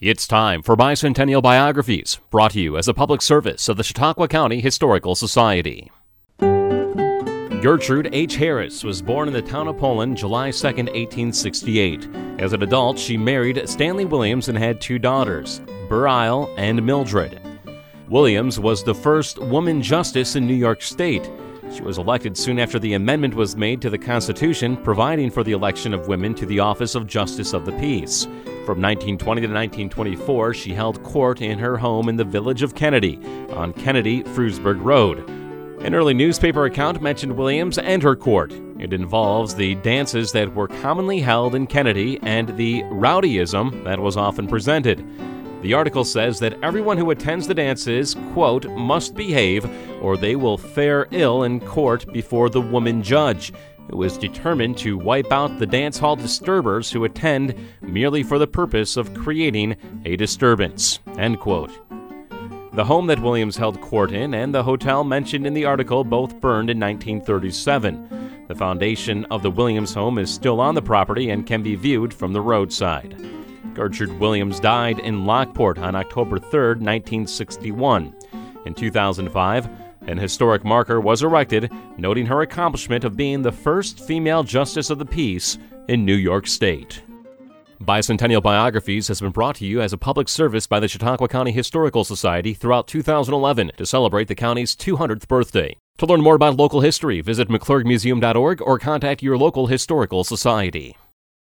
It's time for Bicentennial Biographies, brought to you as a public service of the Chautauqua County Historical Society. Gertrude H. Harris was born in the town of Poland July 2, 1868. As an adult, she married Stanley Williams and had two daughters, Beryl and Mildred. Williams was the first woman justice in New York State. She was elected soon after the amendment was made to the Constitution, providing for the election of women to the office of Justice of the Peace. From 1920 to 1924, she held court in her home in the village of Kennedy, on Kennedy-Frewsburg Road. An early newspaper account mentioned Williams and her court. It involves the dances that were commonly held in Kennedy and the rowdyism that was often presented. The article says that everyone who attends the dances, quote, must behave or they will fare ill in court before the woman judge, who is determined to wipe out the dance hall disturbers who attend merely for the purpose of creating a disturbance, end quote. The home that Williams held court in and the hotel mentioned in the article both burned in 1937. The foundation of the Williams home is still on the property and can be viewed from the roadside. Gertrude Williams died in Lockport on October 3, 1961. In 2005, an historic marker was erected, noting her accomplishment of being the first female justice of the peace in New York State. Bicentennial Biographies has been brought to you as a public service by the Chautauqua County Historical Society throughout 2011 to celebrate the county's 200th birthday. To learn more about local history, visit mcclurgmuseum.org or contact your local historical society.